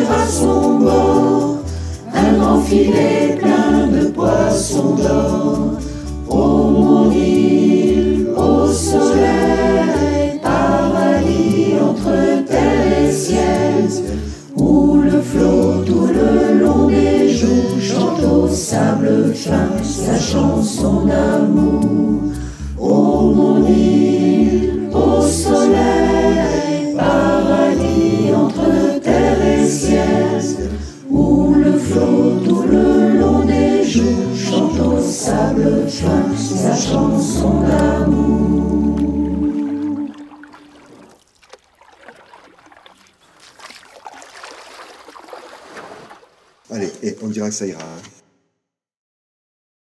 à son bord un grand filet plein de poissons d'or. Ô mon île, au soleil, paradis entre terre et ciel, où le flot tout le long des jours chante au sable fin sa chanson d'amour. Ô mon île, au soleil, paradis entre terre et ciel, où le flot tout le long des jours chante au sable fin sa chanson d'amour. Allez, et on dira que ça ira. Hein.